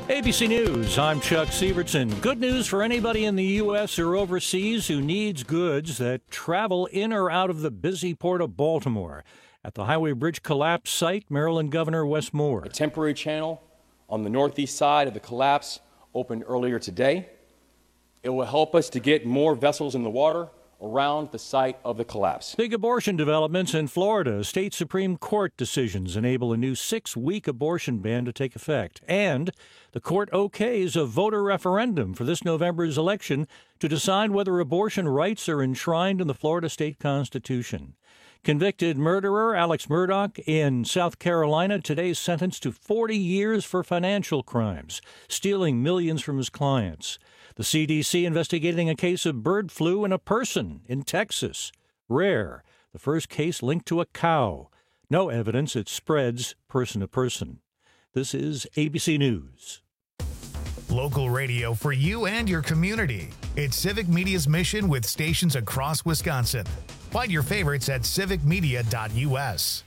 ABC News, I'm Chuck Sievertson. Good news for anybody in the U.S. or overseas who needs goods that travel in or out of the busy port of Baltimore. At the Highway Bridge collapse site, Maryland Governor Wes Moore. A temporary channel on the northeast side of the collapse opened earlier today. It will help us to get more vessels in the water around the site of the collapse. Big abortion developments in Florida. State Supreme Court decisions enable a new 6-week abortion ban to take effect. And the court okays a voter referendum for this November's election to decide whether abortion rights are enshrined in the Florida state constitution. Convicted murderer Alex Murdaugh in South Carolina today sentenced to 40 years for financial crimes, stealing millions from his clients. The CDC investigating a case of bird flu in a person in Texas. Rare. The first case linked to a cow. No evidence it spreads person to person. This is ABC News. Local radio for you and your community. It's Civic Media's mission with stations across Wisconsin. Find your favorites at civicmedia.us.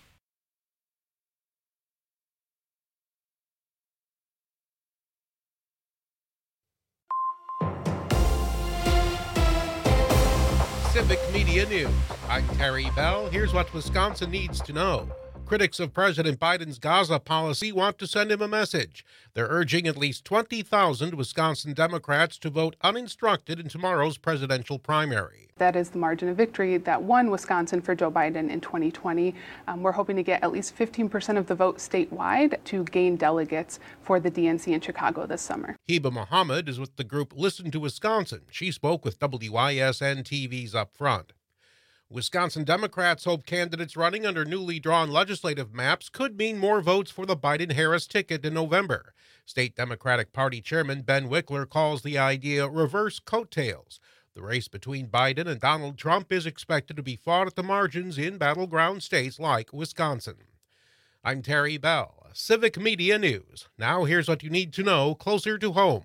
Civic Media News. I'm Terry Bell. Here's what Wisconsin needs to know. Critics of President Biden's Gaza policy want to send him a message. They're urging at least 20,000 Wisconsin Democrats to vote uninstructed in tomorrow's presidential primary. That is the margin of victory that won Wisconsin for Joe Biden in 2020. We're hoping to get at least 15% of the vote statewide to gain delegates for the DNC in Chicago this summer. Heba Mohammed is with the group Listen to Wisconsin. She spoke with WISN TV's Up Front. Wisconsin Democrats hope candidates running under newly drawn legislative maps could mean more votes for the Biden-Harris ticket in November. State Democratic Party Chairman Ben Wickler calls the idea reverse coattails. The race between Biden and Donald Trump is expected to be fought at the margins in battleground states like Wisconsin. I'm Terry Bell, Civic Media News. Now here's what you need to know closer to home.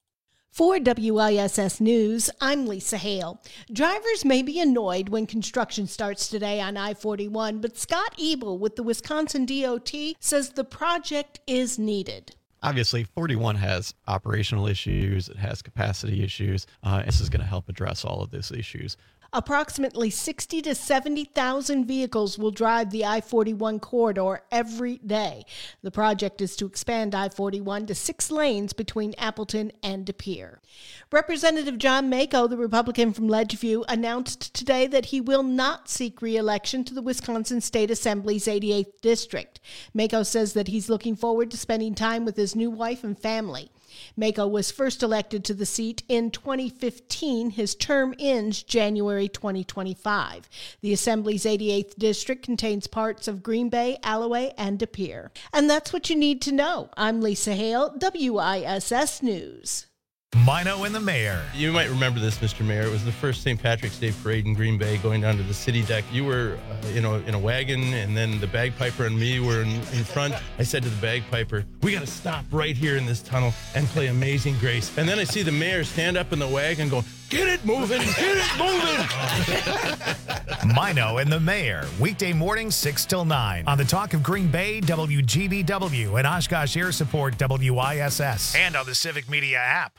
For WISS News, I'm Lisa Hale. Drivers may be annoyed when construction starts today on I-41, but Scott Ebel with the Wisconsin DOT says the project is needed. Obviously, 41 has operational issues, it has capacity issues. This is going to help address all of those issues. Approximately 60 to 70,000 vehicles will drive the I-41 corridor every day. The project is to expand I-41 to 6 lanes between Appleton and De Pere. Representative John Mako, the Republican from Ledgeview, announced today that he will not seek re-election to the Wisconsin State Assembly's 88th District. Mako says that he's looking forward to spending time with his new wife and family. Mako was first elected to the seat in 2015. His term ends January 2025. The Assembly's 88th District contains parts of Green Bay, Alloway, and De Pere. And that's what you need to know. I'm Lisa Hale, WISS News. Mino and the Mayor. You might remember this, Mr. Mayor. It was the first St. Patrick's Day parade in Green Bay going down to the city deck. You were in a wagon, and then the bagpiper and me were in front. I said to the bagpiper, we got to stop right here in this tunnel and play Amazing Grace. And then I see the mayor stand up in the wagon going, get it moving, get it moving. Mino and the Mayor, weekday mornings 6 till 9 on the Talk of Green Bay, WGBW, and Oshkosh Air Support, WISS, and on the Civic Media app.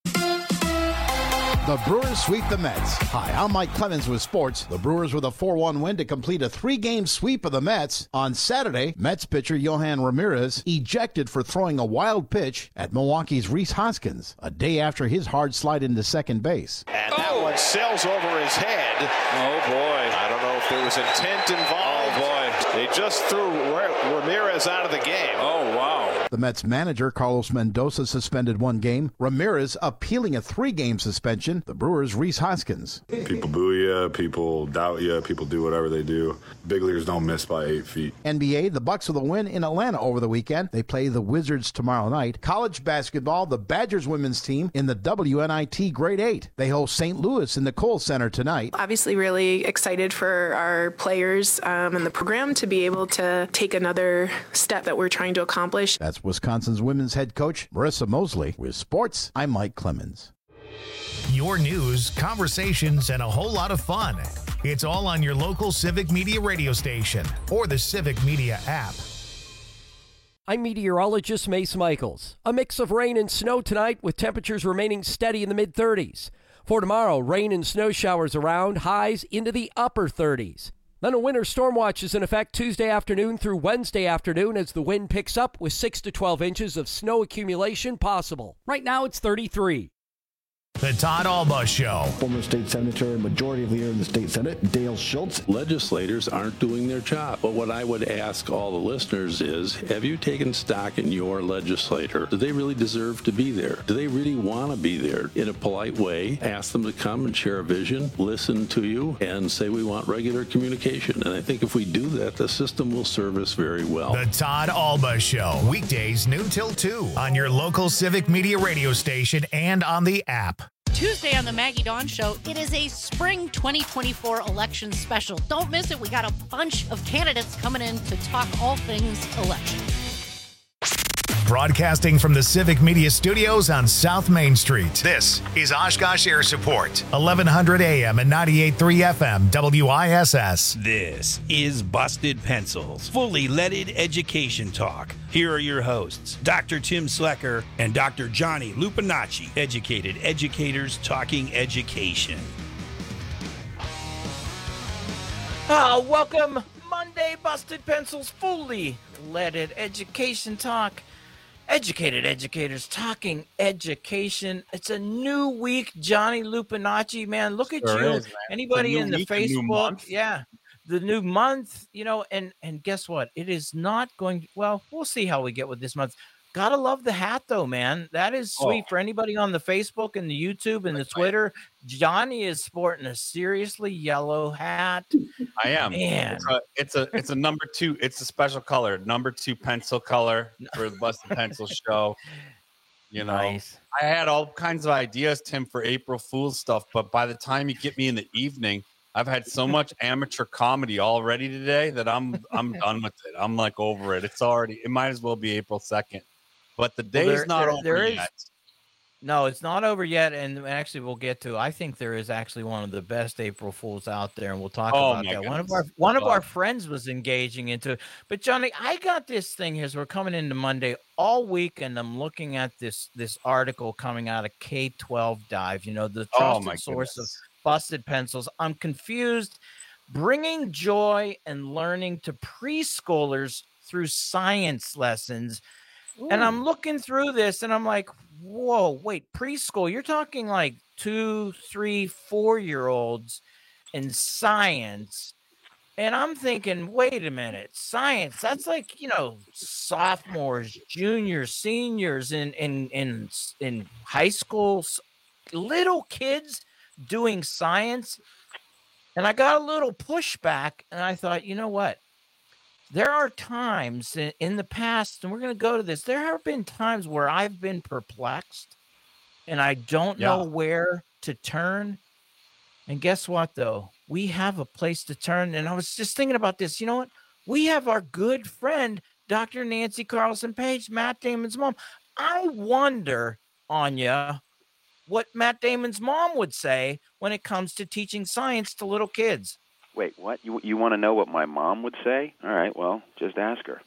The Brewers sweep the Mets. Hi, I'm Mike Clemens with sports. The Brewers with a 4-1 win to complete a 3-game sweep of the Mets. On Saturday, Mets pitcher Yohan Ramirez ejected for throwing a wild pitch at Milwaukee's Rhys Hoskins a day after his hard slide into second base. And that one sails over his head. Oh, boy. I don't know if there was intent involved. Oh, boy. They just threw Ramirez out of the game. Oh, wow. The Mets manager, Carlos Mendoza, suspended 1 game. Ramirez appealing a 3-game suspension. The Brewers' Rhys Hoskins. People boo you, people doubt you, people do whatever they do. Big leaguers don't miss by 8 feet. NBA, the Bucks with a win in Atlanta over the weekend. They play the Wizards tomorrow night. College basketball, the Badgers women's team in the WNIT Grade 8. They host St. Louis in the Kohl Center tonight. Obviously really excited for our players and the program to be able to take another step that we're trying to accomplish. That's Wisconsin's women's head coach, Marissa Mosley. With sports, I'm Mike Clemens. Your news, conversations, and a whole lot of fun. It's all on your local Civic Media radio station or the Civic Media app. I'm meteorologist Mace Michaels. A mix of rain and snow tonight with temperatures remaining steady in the mid-30s. For tomorrow, rain and snow showers around, highs into the upper 30s. Then a winter storm watch is in effect Tuesday afternoon through Wednesday afternoon as the wind picks up with 6 to 12 inches of snow accumulation possible. Right now it's 33. The Todd Alba Show. Former state senator and majority leader in the state Senate, Dale Schultz. Legislators aren't doing their job. But what I would ask all the listeners is, have you taken stock in your legislator? Do they really deserve to be there? Do they really want to be there? In a polite way, ask them to come and share a vision, listen to you, and say we want regular communication. And I think if we do that, the system will serve us very well. The Todd Alba Show. Weekdays noon till 2 on your local Civic Media radio station and on the app. Tuesday on the Maggie Dawn Show, it is a spring 2024 election special. Don't miss it. We got a bunch of candidates coming in to talk all things election. Broadcasting from the Civic Media Studios on South Main Street. This is Oshkosh Air Support, 1100 AM and 98.3 FM, WISS. This is Busted Pencils, fully leaded education talk. Here are your hosts, Dr. Tim Slecker and Dr. Johnny Lupinacci, educated educators talking education. Welcome, Monday, Busted Pencils, fully leaded education talk. Educated educators talking education. It's a new week, Johnny Lupinacci, man. Look at you. Is, Anybody in the Facebook? Yeah. The new month, you know, and guess what? It is not going, well, we'll see how we get with this month. Gotta love the hat though, man. That is sweet for anybody on the Facebook and the YouTube and the Twitter. Johnny is sporting a seriously yellow hat. I am. Man. It's a number 2. It's a special color, number 2 pencil color for the Busted Pencil Show. You know, nice. I had all kinds of ideas, Tim, for April Fool's stuff, but by the time you get me in the evening, I've had so much amateur comedy already today that I'm done with it. I'm like over it. It might as well be April 2nd. But the day is not over yet. No, it's not over yet. And actually, we'll get to. I think there is actually one of the best April Fools out there, and we'll talk about that. Goodness. One of our friends was engaging into it. But Johnny, I got this thing here. So we're coming into Monday all week, and I'm looking at this article coming out of K-12 Dive. You know, the trusted source of Busted Pencils. I'm confused. Bringing joy and learning to preschoolers through science lessons. Ooh. And I'm looking through this and I'm like, whoa, wait, preschool. You're talking like 2, 3, 4-year-olds in science. And I'm thinking, wait a minute, science, that's like, you know, sophomores, juniors, seniors in high school, little kids doing science. And I got a little pushback and I thought, you know what? There are times in the past, and we're going to go to this, there have been times where I've been perplexed and I don't know where to turn. And guess what, though? We have a place to turn. And I was just thinking about this. You know what? We have our good friend, Dr. Nancy Carlson Page, Matt Damon's mom. I wonder, Anya, what Matt Damon's mom would say when it comes to teaching science to little kids. Wait, what? You want to know what my mom would say? All right, well, just ask her.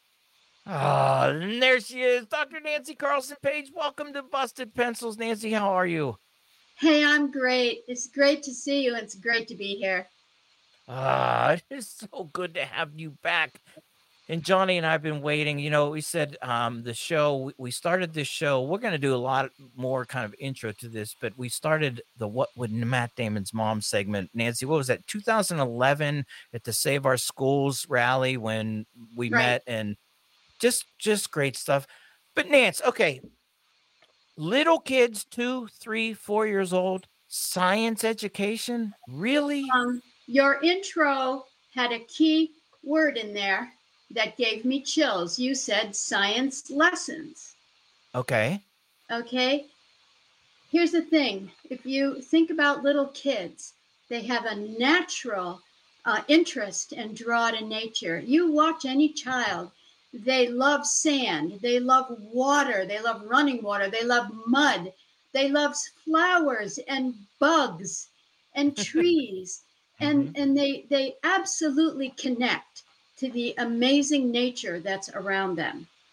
And there she is, Dr. Nancy Carlson Page. Welcome to Busted Pencils. Nancy, how are you? Hey, I'm great. It's great to see you. It's great to be here. It is so good to have you back. And Johnny and I have been waiting. You know, we said the show, we started this show. We're going to do a lot more kind of intro to this, but we started the What Would Matt Damon's Mom segment. Nancy, what was that? 2011 at the Save Our Schools rally when we met, and just great stuff. But Nance, okay, little kids, 2, 3, 4 years old, science education, really? Your intro had a key word in there that gave me chills. You said science lessons. Okay. Okay. Here's the thing. If you think about little kids, they have a natural interest and draw to nature. You watch any child, they love sand, they love water, they love running water, they love mud, they love flowers and bugs and trees, and they absolutely connect to the amazing nature that's around them.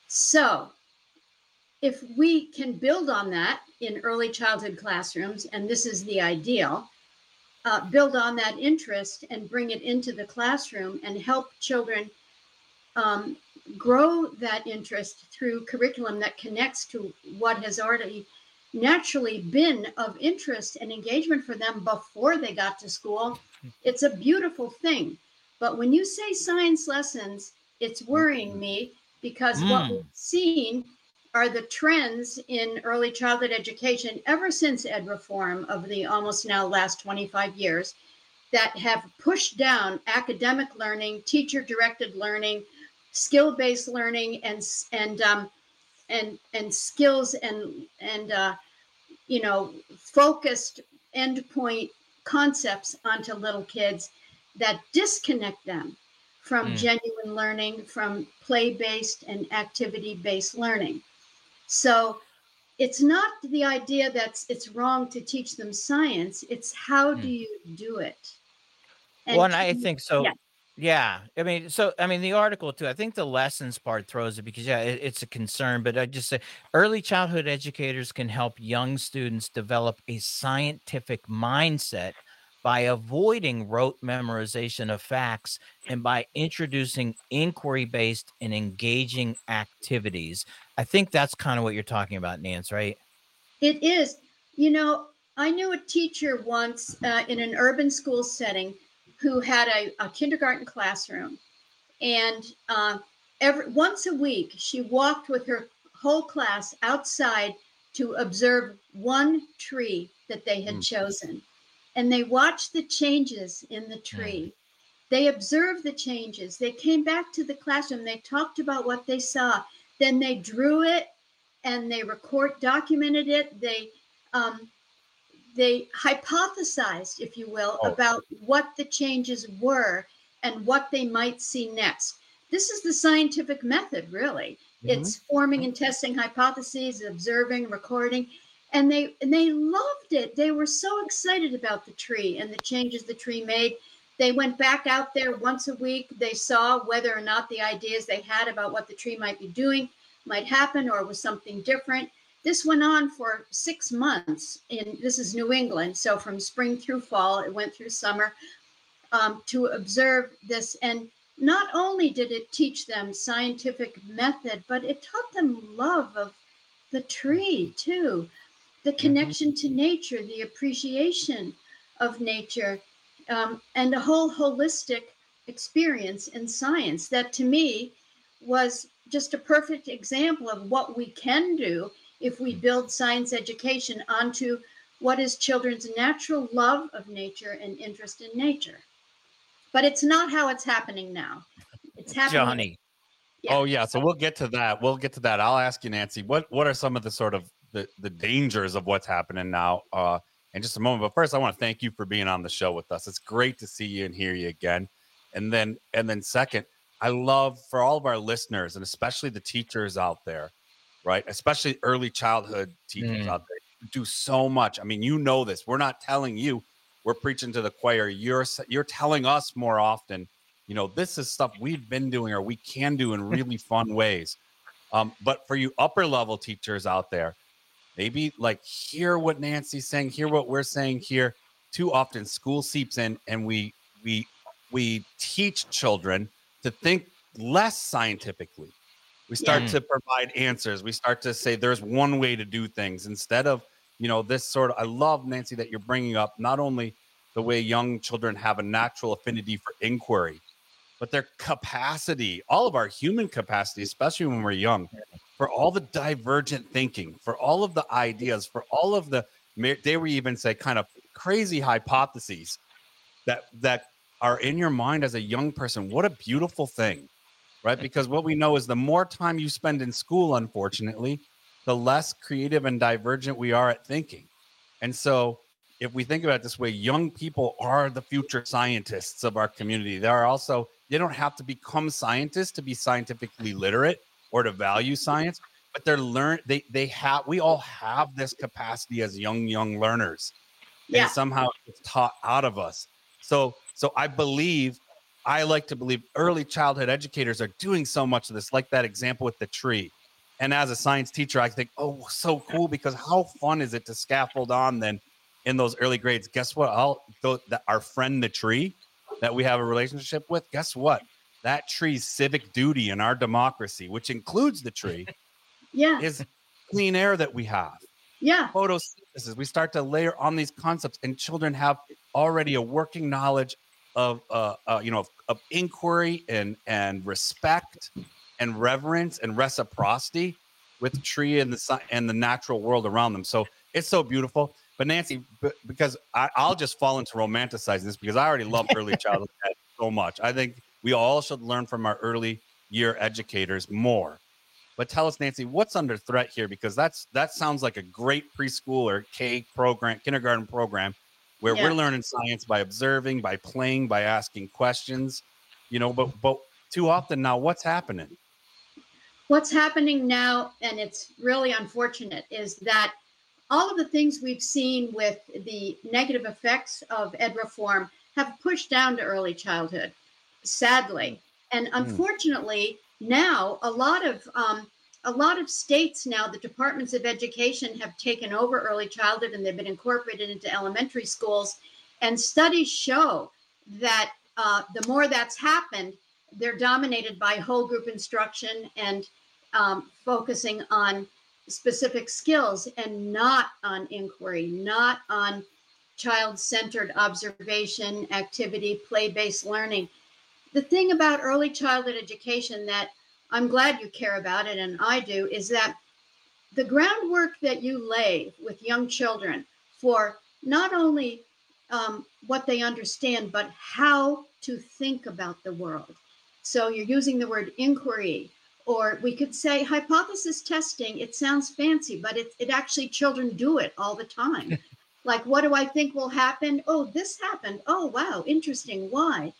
So if we can build on that in early childhood classrooms, and this is the ideal, build on that interest and bring it into the classroom and help children grow that interest through curriculum that connects to what has already naturally been of interest and engagement for them before they got to school, it's a beautiful thing. But when you say science lessons, it's worrying me, because what we've seen are the trends in early childhood education ever since ed reform of the almost now last 25 years that have pushed down academic learning, teacher-directed learning, skill-based learning, and skills and focused endpoint concepts onto little kids that disconnect them from genuine learning, from play-based and activity-based learning. So it's not the idea that it's wrong to teach them science. It's how do you do it? And I think so. Yeah. I mean, the article too, I think the lessons part throws it because, it's a concern, but I just say early childhood educators can help young students develop a scientific mindset by avoiding rote memorization of facts and by introducing inquiry-based and engaging activities. I think that's kind of what you're talking about, Nance, right? It is. I knew a teacher once in an urban school setting who had a kindergarten classroom. And once a week, she walked with her whole class outside to observe one tree that they had chosen. And they watched the changes in the tree. They observed the changes. They came back to the classroom. They talked about what they saw. Then they drew it and they documented it. They hypothesized, if you will, about what the changes were and what they might see next. This is the scientific method, really. It's forming and testing hypotheses, observing, recording. And they loved it. They were so excited about the tree and the changes the tree made. They went back out there once a week. They saw whether or not the ideas they had about what the tree might be doing might happen or was something different. This went on for 6 months. This is New England. So from spring through fall, it went through summer to observe this. And not only did it teach them scientific method, but it taught them love of the tree too. The connection to nature, the appreciation of nature, and a whole holistic experience in science that to me was just a perfect example of what we can do if we build science education onto what is children's natural love of nature and interest in nature. But it's not how it's happening now. It's happening. Johnny. Yeah. Oh, yeah. So we'll get to that. I'll ask you, Nancy, what are some of the sort of the dangers of what's happening now in just a moment. But first, I want to thank you for being on the show with us. It's great to see you and hear you again. And then second, I love for all of our listeners and especially the teachers out there, right? Especially early childhood teachers out there who do so much. I mean, you know this. We're not telling you. We're preaching to the choir. You're telling us more often, this is stuff we've been doing or we can do in really fun ways. But for you upper level teachers out there, maybe hear what Nancy's saying, hear what we're saying here. Too often school seeps in and we teach children to think less scientifically. We start to provide answers. We start to say there's one way to do things instead of, this sort of, I love, Nancy, that you're bringing up not only the way young children have a natural affinity for inquiry, but their capacity, all of our human capacity, especially when we're young, for all the divergent thinking, for all of the ideas, for all of the, they would even say kind of crazy hypotheses that are in your mind as a young person. What a beautiful thing, right? Because what we know is the more time you spend in school, unfortunately, the less creative and divergent we are at thinking. And so if we think about it this way, young people are the future scientists of our community. They don't have to become scientists to be scientifically literate or to value science, but we all have this capacity as young learners. Yeah. And somehow it's taught out of us. So I like to believe early childhood educators are doing so much of this, like that example with the tree. And as a science teacher, I think, oh, so cool, because how fun is it to scaffold on then in those early grades? Guess what? Our friend, the tree that we have a relationship with, guess what? That tree's civic duty in our democracy, which includes the tree, is clean air that we have. Yeah. Photosynthesis. We start to layer on these concepts, and children have already a working knowledge of inquiry and respect and reverence and reciprocity with the tree and the natural world around them. So it's so beautiful. But Nancy, because I'll just fall into romanticizing this, because I already love early childhood so much. I think we all should learn from our early year educators more. But tell us, Nancy, what's under threat here? Because that sounds like a great preschool or kindergarten program where we're learning science by observing, by playing, by asking questions, but too often now, what's happening? What's happening now, and it's really unfortunate, is that all of the things we've seen with the negative effects of ed reform have pushed down to early childhood, sadly. And unfortunately, now a lot of states now, the departments of education have taken over early childhood, and they've been incorporated into elementary schools. And studies show that the more that's happened, they're dominated by whole group instruction and focusing on specific skills and not on inquiry, not on child-centered observation, activity, play-based learning. The thing about early childhood education that I'm glad you care about it, and I do, is that the groundwork that you lay with young children for not only what they understand, but how to think about the world. So you're using the word inquiry, or we could say hypothesis testing. It sounds fancy, but it actually, children do it all the time. Like, what do I think will happen? Oh, this happened. Oh, wow, interesting. Why?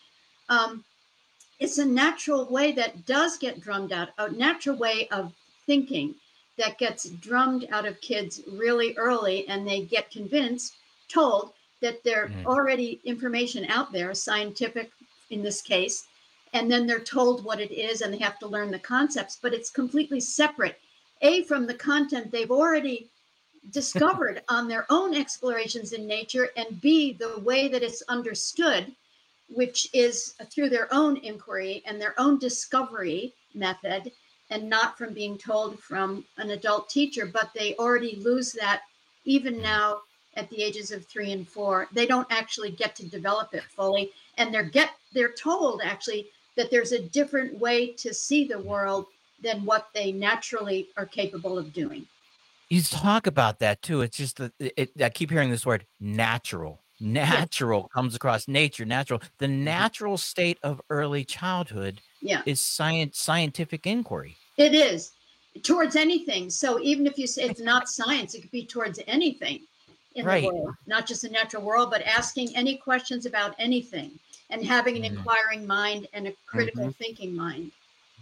It's a natural way that does get drummed out, a natural way of thinking that gets drummed out of kids really early, and they get told that there's already information out there, scientific in this case, and then they're told what it is, and they have to learn the concepts, but it's completely separate, A, from the content they've already discovered on their own explorations in nature, and B, the way that it's understood, which is through their own inquiry and their own discovery method, and not from being told from an adult teacher. But they already lose that even now at the ages of 3 and 4. They don't actually get to develop it fully. And they're told actually that there's a different way to see the world than what they naturally are capable of doing. You talk about that too. It's just I keep hearing this word natural. Natural comes across nature, natural. The natural state of early childhood is scientific inquiry. It is towards anything. So even if you say it's not science, it could be towards anything in the world, not just the natural world, but asking any questions about anything and having an inquiring mind and a critical thinking mind.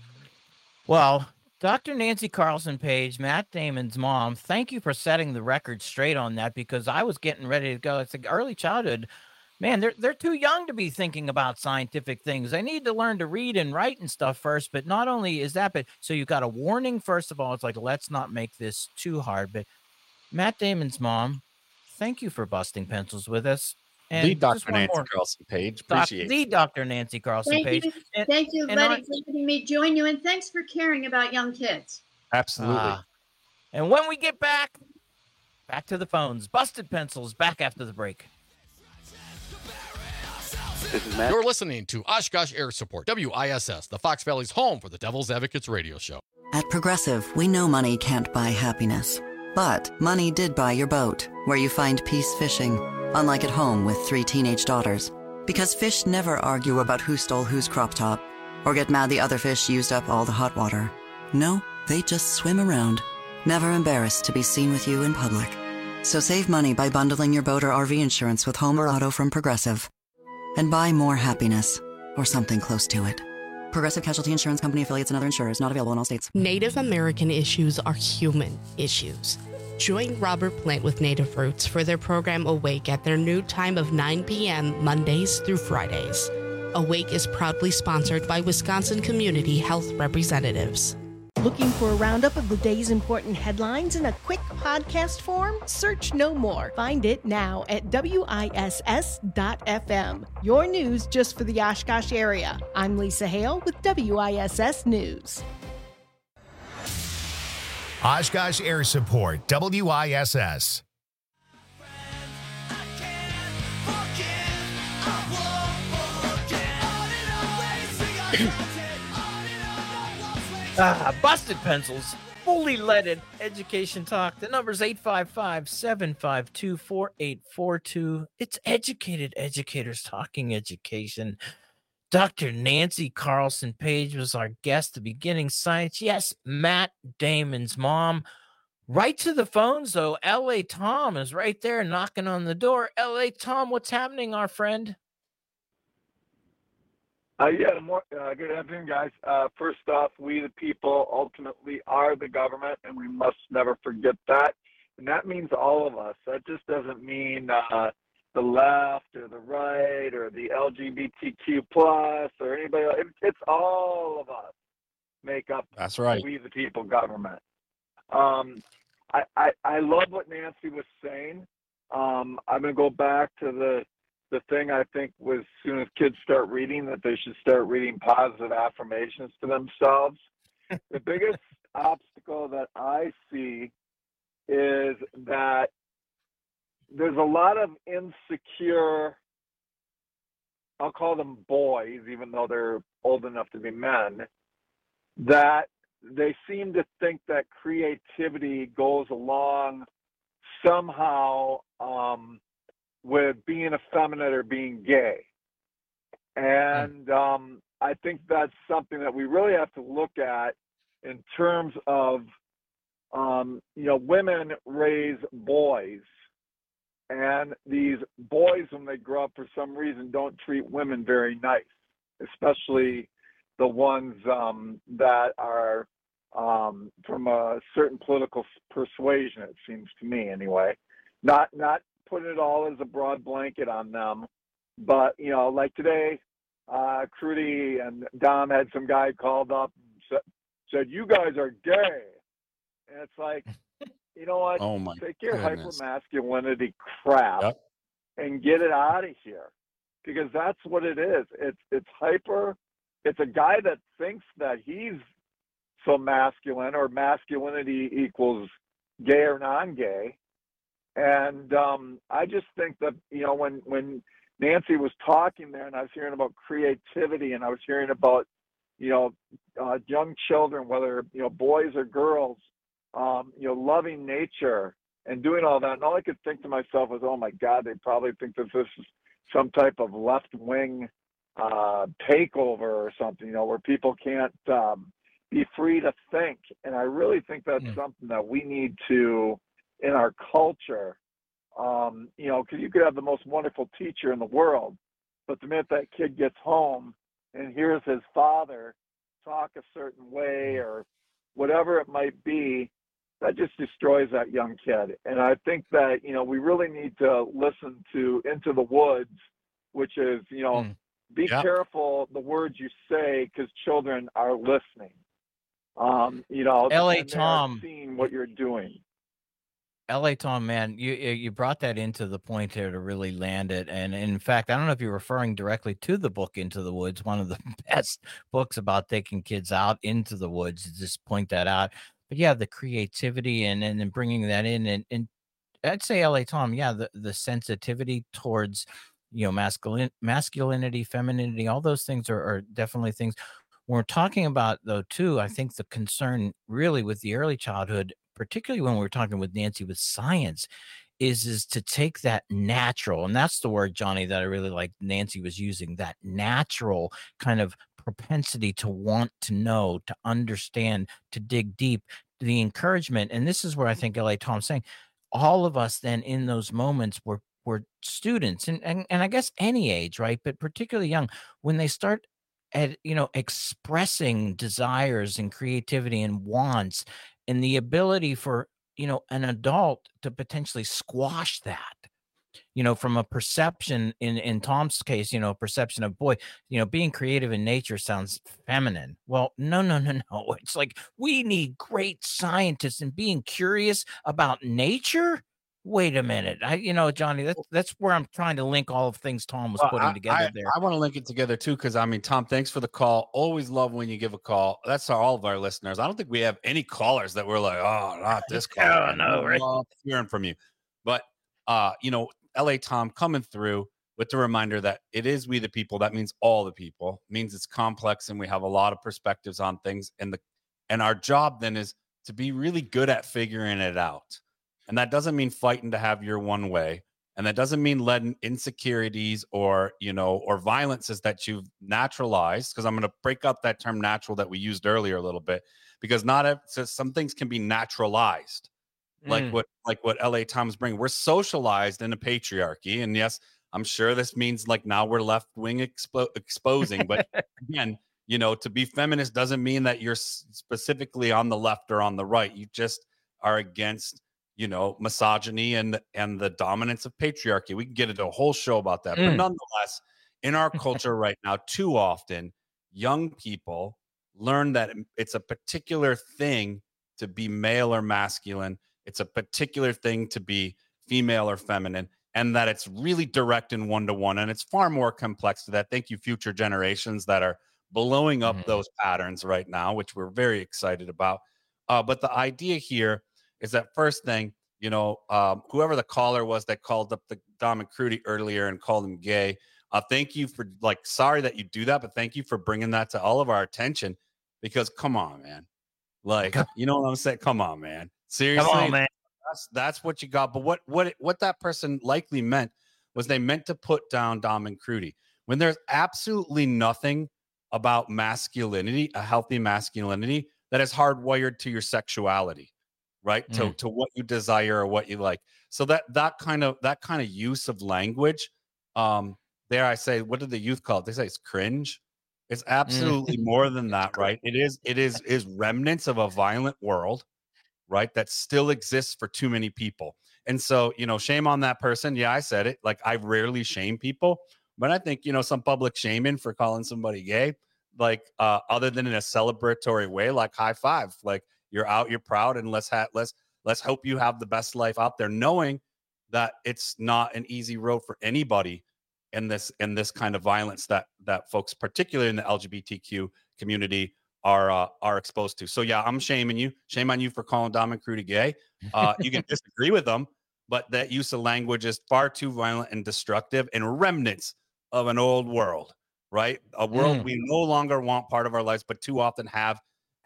Well, Dr. Nancy Carlson Page, Matt Damon's mom, thank you for setting the record straight on that, because I was getting ready to go. It's like early childhood, man, they're too young to be thinking about scientific things. They need to learn to read and write and stuff first. But not only is that, but so you got a warning, first of all, it's like, let's not make this too hard. But Matt Damon's mom, thank you for busting pencils with us. And the Dr. Nancy Carlson Page. Appreciate it. The Dr. Nancy Carlson Page. Thank you for letting me join you, and thanks for caring about young kids. Absolutely. And when we get back to the phones, Busted Pencils, back after the break. This is Matt. You're listening to Oshkosh Air Support, WISS, the Fox Valley's home for the Devil's Advocates radio show. At Progressive, we know money can't buy happiness. But money did buy your boat, where you find peace fishing. Unlike at home with 3 teenage daughters. Because fish never argue about who stole whose crop top, or get mad the other fish used up all the hot water. No, they just swim around, never embarrassed to be seen with you in public. So save money by bundling your boat or RV insurance with home or auto from Progressive. And buy more happiness, or something close to it. Progressive Casualty Insurance Company, affiliates, and other insurers. Not available in all states. Native American issues are human issues. Join Robert Plant with Native Roots for their program Awake at their new time of 9 p.m. Mondays through Fridays. Awake is proudly sponsored by Wisconsin Community Health Representatives. Looking for a roundup of the day's important headlines in a quick podcast form? Search No More. Find it now at WISS.FM. Your news just for the Oshkosh area. I'm Lisa Hale with WISS News. Oshkosh Air Support, WISS. Busted Pencils, fully leaded education talk. The number's 855-752-4842. It's Educated Educators Talking Education. Dr. Nancy Carlson Page was our guest, the beginning science. Yes, Matt Damon's mom. Right to the phones, though. L.A. Tom is right there knocking on the door. L.A. Tom, what's happening, our friend? Good afternoon, guys. First off, we the people ultimately are the government, and we must never forget that. And that means all of us. That just doesn't mean the left or the right or the LGBTQ plus or anybody else. It's all of us make up. That's right. We the people government. I love what Nancy was saying. I'm going to go back to the thing I think was, as soon as kids start reading, that they should start reading positive affirmations to themselves. The biggest obstacle that I see is that there's a lot of insecure, I'll call them boys, even though they're old enough to be men, that they seem to think that creativity goes along somehow with being effeminate or being gay. And I think that's something that we really have to look at in terms of, women raise boys. And these boys, when they grow up, for some reason, don't treat women very nice, especially the ones that are from a certain political persuasion, it seems to me anyway. Not putting it all as a broad blanket on them, but like today, Crudy and Dom had some guy called up and said you guys are gay, and it's like, you know what? Oh my Take your goodness. hypermasculinity crap and get it out of here, because that's what it is. It's hyper. It's a guy that thinks that he's so masculine, or masculinity equals gay or non-gay. And I just think that, when Nancy was talking there, and I was hearing about creativity, and I was hearing about, young children, whether, boys or girls, loving nature and doing all that. And all I could think to myself was, oh my God, they probably think that this is some type of left-wing takeover or something, where people can't be free to think. And I really think that's something that we need to, in our culture, because you could have the most wonderful teacher in the world, but the minute that kid gets home and hears his father talk a certain way or whatever it might be, that just destroys that young kid. And I think that, we really need to listen to Into the Woods, which is, be careful the words you say, because children are listening. L.A. Tom, seeing what you're doing. L.A. Tom, man, you brought that into the point here to really land it. And in fact, I don't know if you're referring directly to the book Into the Woods, one of the best books about taking kids out into the woods, just point that out. But yeah, the creativity and then bringing that in. And I'd say, L.A. Tom, yeah, the sensitivity towards, masculinity, femininity, all those things are definitely things we're talking about, though, too. I think the concern really with the early childhood, particularly when we're talking with Nancy with science, is to take that natural, and that's the word, Johnny, that I really like Nancy was using, that natural kind of propensity to want to know, to understand, to dig deep, the encouragement. And this is where I think L.A. Tom's saying, all of us then in those moments were students, and I guess any age, right? But particularly young, when they start at, expressing desires and creativity and wants, and the ability for, an adult to potentially squash that, from a perception in Tom's case, perception of, boy, being creative in nature sounds feminine. Well, no. It's like we need great scientists, and being curious about nature. Wait a minute. Johnny, that's where I'm trying to link all of things Tom was putting together there. I want to link it together too, because Tom, thanks for the call. Always love when you give a call. That's to all of our listeners. I don't think we have any callers that we're like, oh, not this call. Oh, no, right? Love hearing from you. But LA Tom coming through with the reminder that it is we the people. That means all the people. It means it's complex and we have a lot of perspectives on things. And our job then is to be really good at figuring it out. And that doesn't mean fighting to have your one way. And that doesn't mean letting insecurities or violences that you've naturalized, because I'm going to break up that term natural that we used earlier a little bit, because some things can be naturalized. Like what LA Tom's bringing. We're socialized in a patriarchy. And yes, I'm sure this means like now we're left wing exposing. But again, to be feminist doesn't mean that you're specifically on the left or on the right. You just are against, misogyny and the dominance of patriarchy. We can get into a whole show about that. But nonetheless, in our culture right now, too often, young people learn that it's a particular thing to be male or masculine. It's a particular thing to be female or feminine, and that it's really direct and one-to-one. And it's far more complex to that. Thank you, future generations that are blowing up those patterns right now, which we're very excited about. But the idea here is that first thing, whoever the caller was that called up the Dom and Crudy earlier and called him gay, thank you for, sorry that you do that, but thank you for bringing that to all of our attention, because come on, man. You know what I'm saying? Come on, man. Seriously, come on, man. That's what you got. But what that person likely meant was they meant to put down Dom and Crudy when there's absolutely nothing about masculinity, a healthy masculinity, that is hardwired to your sexuality, right? To what you desire or what you like. So that kind of use of language, dare I say, what did the youth call it? They say it's cringe. It's absolutely more than that, right? It is remnants of a violent world, right? That still exists for too many people. And so, shame on that person. Yeah, I said it. I rarely shame people, but I think, some public shaming for calling somebody gay, other than in a celebratory way, like high five, you're out, you're proud, and let's hope you have the best life out there, knowing that it's not an easy road for anybody in this kind of violence that folks, particularly in the LGBTQ community, are exposed to. So yeah, I'm shaming you. Shame on you for calling Dom and Crudy gay. You can disagree with them, but that use of language is far too violent and destructive, and remnants of an old world, right? A world we no longer want part of our lives, but too often have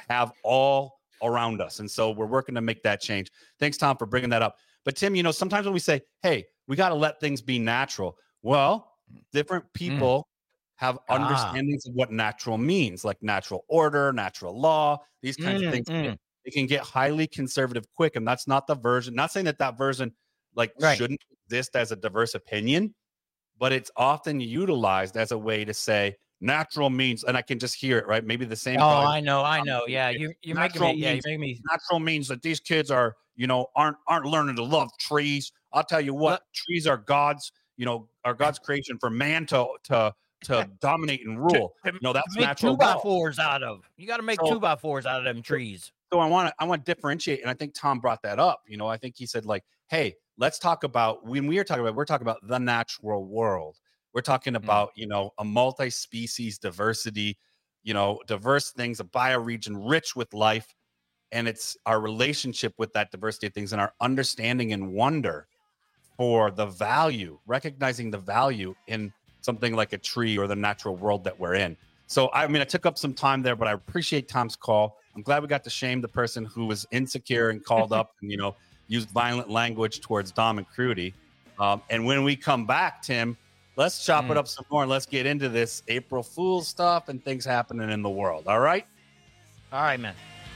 all around us. And so we're working to make that change. Thanks, Tom, for bringing that up. But Tim, sometimes when we say, hey, we got to let things be natural. Well, different people have understandings of what natural means, like natural order, natural law, these kinds of things. They can get highly conservative quick. And that's not the version, not saying that version shouldn't exist as a diverse opinion, but it's often utilized as a way to say natural means, and I can just hear it, right? Maybe the same. Oh, I know. Yeah. You're making me. Natural means that these kids are, aren't learning to love trees. I'll tell you what, trees are God's, are God's creation for man to dominate and rule. That's natural. 2x4s out of. You got to make 2x4s out of them trees. So I want to differentiate, and I think Tom brought that up. I think he said hey, let's talk about, when we're talking about the natural world. We're talking about a multi-species diversity, diverse things, a bioregion rich with life, and it's our relationship with that diversity of things and our understanding and wonder for the value, recognizing the value in something like a tree or the natural world that we're in. So, I took up some time there, but I appreciate Tom's call. I'm glad we got to shame the person who was insecure and called up and, used violent language towards Dom and Crudy. And when we come back, Tim, let's chop it up some more and let's get into this April Fool's stuff and things happening in the world. All right? All right, man.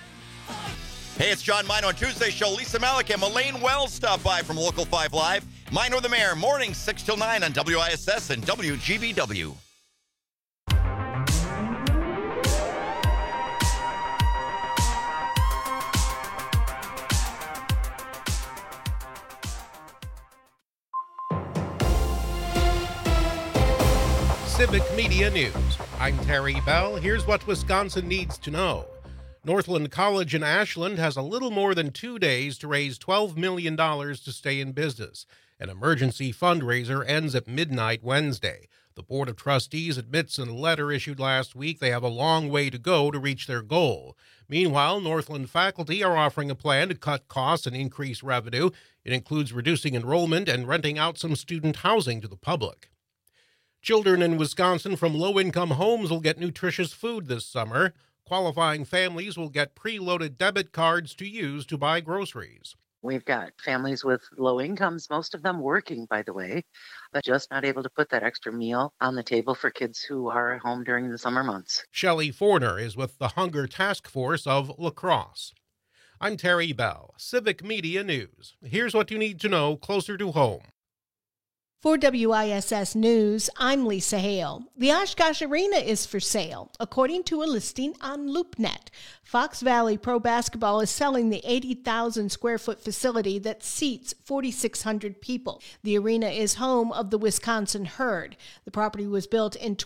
Hey, it's John Mino on Tuesday show. Lisa Malik and Elaine Wells stop by from Local 5 Live. Mino the Mayor, mornings 6 till 9 on WISS and WGBW. Civic Media News. I'm Terry Bell. Here's what Wisconsin needs to know. Northland College in Ashland has a little more than 2 days to raise $12 million to stay in business. An emergency fundraiser ends at midnight Wednesday. The Board of Trustees admits in a letter issued last week they have a long way to go to reach their goal. Meanwhile, Northland faculty are offering a plan to cut costs and increase revenue. It includes reducing enrollment and renting out some student housing to the public. Children in Wisconsin from low-income homes will get nutritious food this summer. Qualifying families will get preloaded debit cards to use to buy groceries. We've got families with low incomes, most of them working, by the way, but just not able to put that extra meal on the table for kids who are at home during the summer months. Shelley Forner is with the Hunger Task Force of La Crosse. I'm Terry Bell, Civic Media News. Here's what you need to know closer to home. For WISS News, I'm Lisa Hale. The Oshkosh Arena is for sale, according to a listing on LoopNet. Fox Valley Pro Basketball is selling the 80,000-square-foot facility that seats 4,600 people. The arena is home of the Wisconsin Herd. The property was built in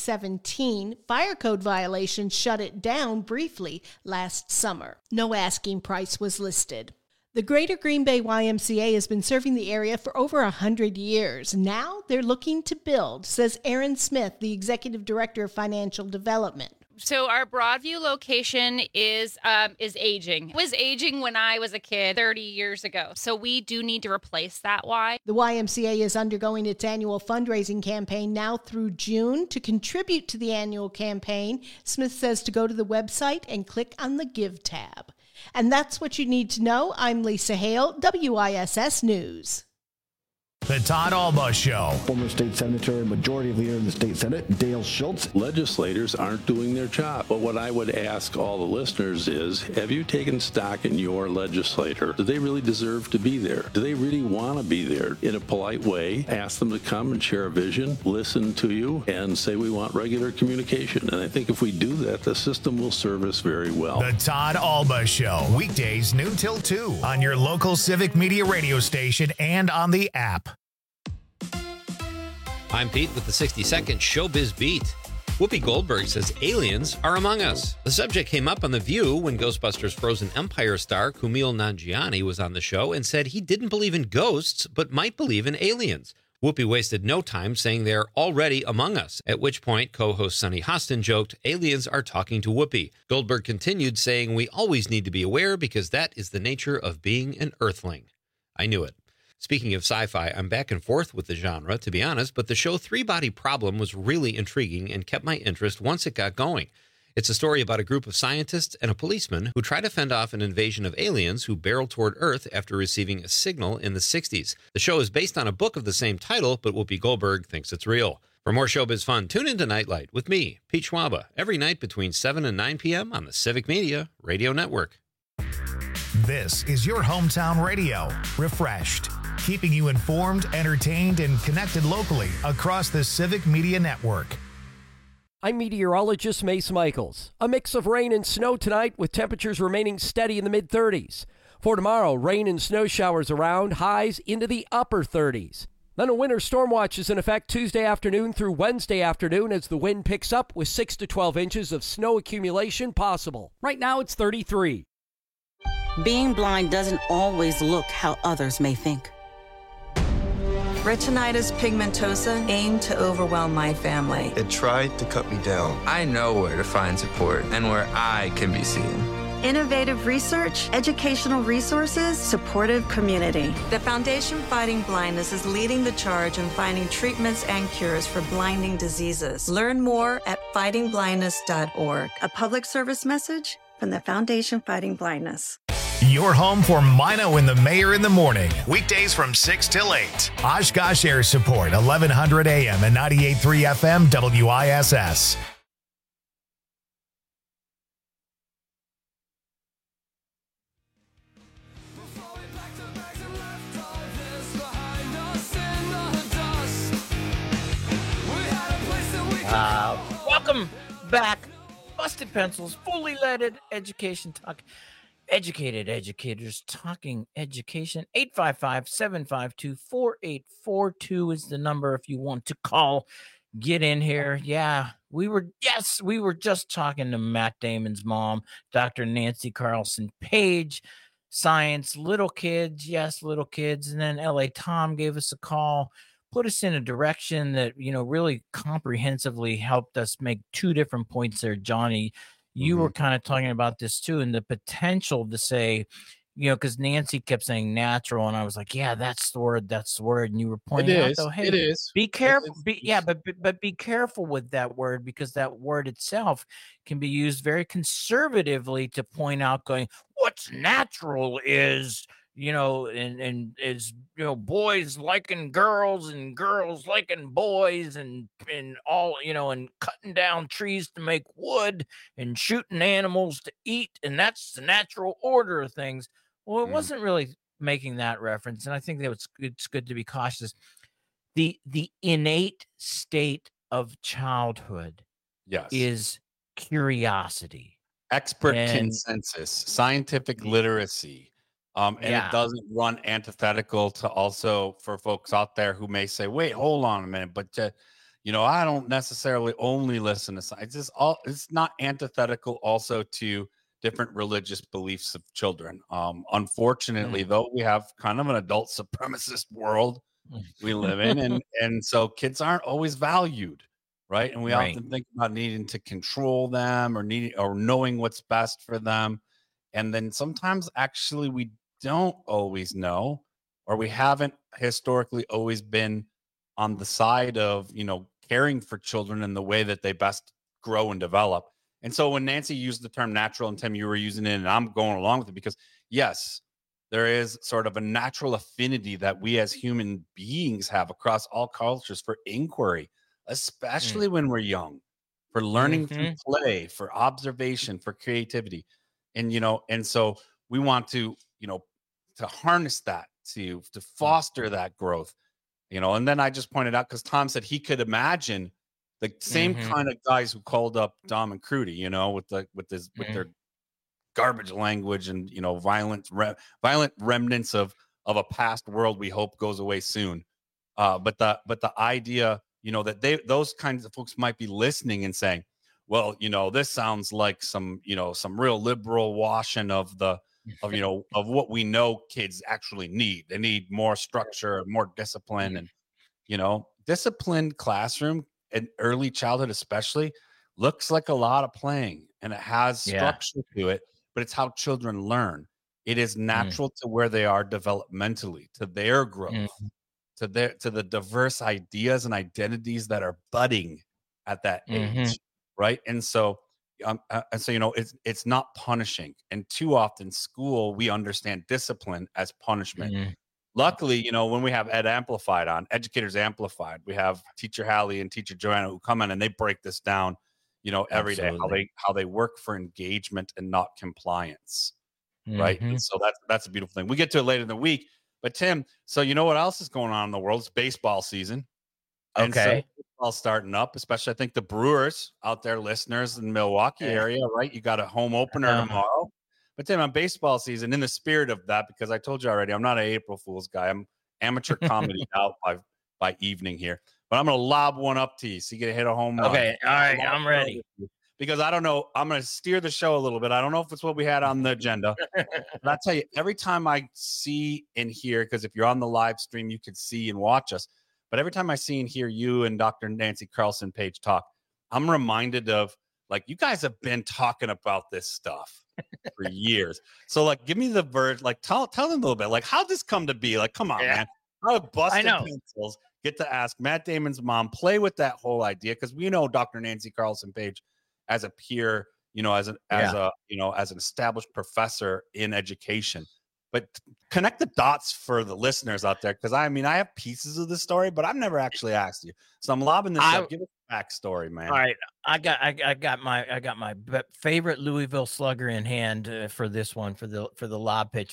2017. Fire code violations shut it down briefly last summer. No asking price was listed. The Greater Green Bay YMCA has been serving the area for over 100 years. Now they're looking to build, says Erin Smith, the Executive Director of Financial Development. So our Broadview location is aging. It was aging when I was a kid 30 years ago. So we do need to replace that Y. The YMCA is undergoing its annual fundraising campaign now through June. To contribute to the annual campaign, Smith says to go to the website and click on the Give tab. And that's what you need to know. I'm Lisa Hale, WISS News. The Todd Alba Show. Former state senator and majority leader in the state senate, Dale Schultz. Legislators aren't doing their job. But what I would ask all the listeners is, have you taken stock in your legislator? Do they really deserve to be there? Do they really want to be there? In a polite way, ask them to come and share a vision, listen to you, and say we want regular communication. And I think if we do that, the system will serve us very well. The Todd Alba Show. Weekdays noon till 2 on your local Civic Media radio station and on the app. I'm Pete with the 60-second Showbiz Beat. Whoopi Goldberg says aliens are among us. The subject came up on The View when Ghostbusters Frozen Empire star Kumail Nanjiani was on the show and said he didn't believe in ghosts but might believe in aliens. Whoopi wasted no time saying they're already among us, at which point co-host Sunny Hostin joked, aliens are talking to Whoopi. Goldberg continued saying we always need to be aware because that is the nature of being an Earthling. I knew it. Speaking of sci-fi, I'm back and forth with the genre, to be honest, but the show Three Body Problem was really intriguing and kept my interest once it got going. It's a story about a group of scientists and a policeman who try to fend off an invasion of aliens who barrel toward Earth after receiving a signal in the 60s. The show is based on a book of the same title, but Whoopi Goldberg thinks it's real. For more showbiz fun, tune into Nightlight with me, Pete Schwaba, every night between 7 and 9 p.m. on the Civic Media Radio Network. This is your hometown radio, refreshed, keeping you informed, entertained, and connected locally across the Civic Media Network. I'm meteorologist Mace Michaels. A mix of rain and snow tonight with temperatures remaining steady in the mid-30s. For tomorrow, rain and snow showers around, highs into the upper 30s. Then a winter storm watch is in effect Tuesday afternoon through Wednesday afternoon as the wind picks up with 6 to 12 inches of snow accumulation possible. Right now it's 33. Being blind doesn't always look how others may think. Retinitis pigmentosa aimed to overwhelm my family. It tried to cut me down. I know where to find support and where I can be seen. Innovative research, educational resources, supportive community. The Foundation Fighting Blindness is leading the charge in finding treatments and cures for blinding diseases. Learn more at fightingblindness.org. A public service message from the Foundation Fighting Blindness. Your home for Mino and the Mayor in the morning. Weekdays from 6 till 8. Oshkosh Air Support, 1100 AM and 98.3 FM WISS. Welcome back. Busted Pencils, fully leaded education talk. Educated educators talking education. 855-752-4842 is the number if you want to call get in here. Yeah, we were just talking to Matt Damon's mom, Dr. Nancy Carlson Page. Science, little kids, yes, little kids. And then LA Tom gave us a call, put us in a direction that, really comprehensively helped us make two different points there. Johnny, you were kind of talking about this too, and the potential to say, because Nancy kept saying natural, and I was like, yeah, that's the word. And you were pointing out, though, hey, it is. Be careful. But be careful with that word, because that word itself can be used very conservatively to point out, going, what's natural is, and is, boys liking girls and girls liking boys and all, and cutting down trees to make wood and shooting animals to eat. And that's the natural order of things. Well, it wasn't really making that reference. And I think that it's good to be cautious. The innate state of childhood is curiosity. Expert consensus, scientific literacy. And it doesn't run antithetical to also for folks out there who may say, wait, hold on a minute, but I don't necessarily only listen to science. It's not antithetical also to different religious beliefs of children. Unfortunately, though, we have kind of an adult supremacist world we live in, and so kids aren't always valued, right? And we often think about needing to control them or knowing what's best for them. And then sometimes actually we don't always know, or we haven't historically always been on the side of, caring for children in the way that they best grow and develop. And so when Nancy used the term natural, and Tim, you were using it, and I'm going along with it, because yes, there is sort of a natural affinity that we as human beings have across all cultures for inquiry, especially when we're young, for learning through play, for observation, for creativity. And, and so we want to, to harness that, to foster that growth, and then I just pointed out, because Tom said he could imagine the same kind of guys who called up Dom and Crudy, with their garbage language and, violent remnants of a past world we hope goes away soon. But the idea, that those kinds of folks might be listening and saying, well, this sounds like some real liberal washing of what we know kids actually need. They need more structure, more discipline, and, disciplined classroom in early childhood, especially, looks like a lot of playing, and it has structure to it, but it's how children learn. It is natural to where they are developmentally, to their growth, to the diverse ideas and identities that are budding at that age. Right. And so, it's not punishing. And too often school, we understand discipline as punishment. Luckily, when we have Ed Amplified on, Educators Amplified, we have Teacher Hallie and Teacher Joanna who come in and they break this down, every day, how they work for engagement and not compliance. Right. And so that's a beautiful thing. We get to it later in the week. But Tim, so what else is going on in the world? It's baseball season. And so football starting up, especially I think the Brewers out there, listeners in Milwaukee area, right? You got a home opener tomorrow. But Tim, on baseball season, in the spirit of that, because I told you already, I'm not an April Fool's guy. I'm amateur comedy out by evening here. But I'm going to lob one up to you so you get to hit a home run. Okay, all right, I'm ready. Because I don't know, I'm going to steer the show a little bit. I don't know if it's what we had on the agenda. But I'll tell you, every time I see and hear, because if you're on the live stream, you could see and watch us. But every time I see and hear you and Dr. Nancy Carlson Page talk, I'm reminded of, you guys have been talking about this stuff for years. So, give me the verge. Tell them a little bit. How'd this come to be? Come on, man. How did Busted Pencils get to ask Matt Damon's mom, play with that whole idea? Because we know Dr. Nancy Carlson Page as a peer, as an established professor in education. But connect the dots for the listeners out there, because I have pieces of the story, but I've never actually asked you. So I'm lobbing this up. Give us a backstory, man. All right. I got my favorite Louisville Slugger in hand for this one for the lob pitch.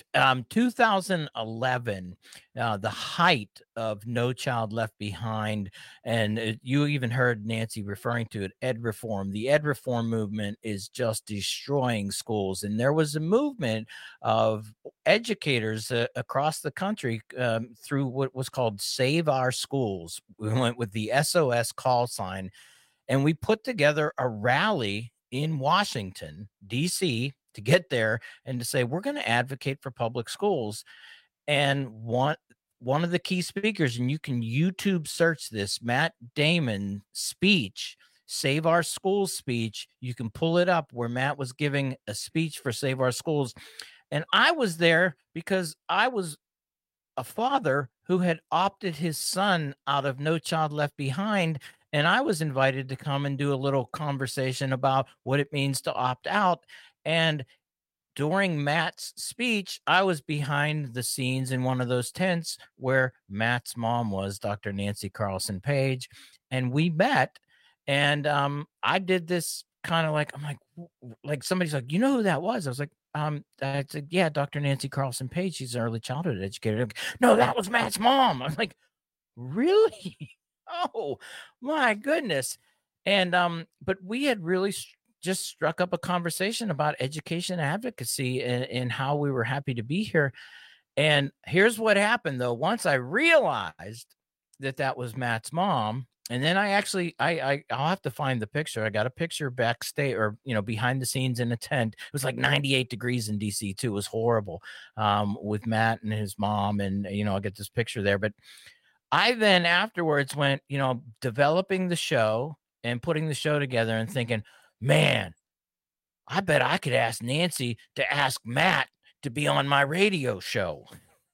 2011, the height of No Child Left Behind, and you even heard Nancy referring to it. Ed reform. The ed reform movement is just destroying schools, and there was a movement of educators across the country through what was called Save Our Schools. We went with the SOS call sign. And we put together a rally in Washington, D.C., to get there and to say, we're going to advocate for public schools. And one of the key speakers, and you can YouTube search this, Matt Damon speech, Save Our Schools speech. You can pull it up where Matt was giving a speech for Save Our Schools. And I was there because I was a father who had opted his son out of No Child Left Behind. And I was invited to come and do a little conversation about what it means to opt out. And during Matt's speech, I was behind the scenes in one of those tents where Matt's mom was, Dr. Nancy Carlson Page. And we met. And I did this kind of like, I'm like somebody's like, you know who that was? I was like, I said, yeah, Dr. Nancy Carlson Page. She's an early childhood educator. No, that was Matt's mom. I'm like, really? Oh my goodness. And but we had really just struck up a conversation about education advocacy and how we were happy to be here. And here's what happened though. Once I realized that was Matt's mom, and then I'll have to find the picture. I got a picture backstage or behind the scenes in a tent. It was like 98 degrees in DC too. It was horrible with Matt and his mom, and I'll get this picture there. But I then afterwards went, developing the show and putting the show together and thinking, man, I bet I could ask Nancy to ask Matt to be on my radio show.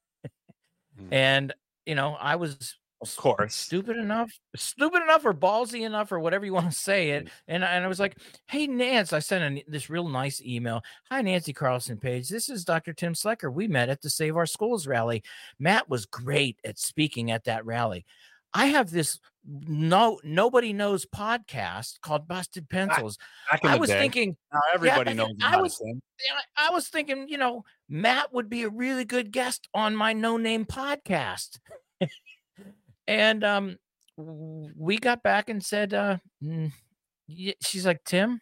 And, I was, of course, stupid enough or ballsy enough or whatever you want to say it. And I was like, hey, Nance, I sent this real nice email. Hi, Nancy Carlson Page. This is Dr. Tim Slecker. We met at the Save Our Schools rally. Matt was great at speaking at that rally. I have this nobody knows podcast called Busted Pencils. I was thinking now everybody knows about it. I was thinking, Matt would be a really good guest on my No Name podcast. And we got back and said, she's like, Tim,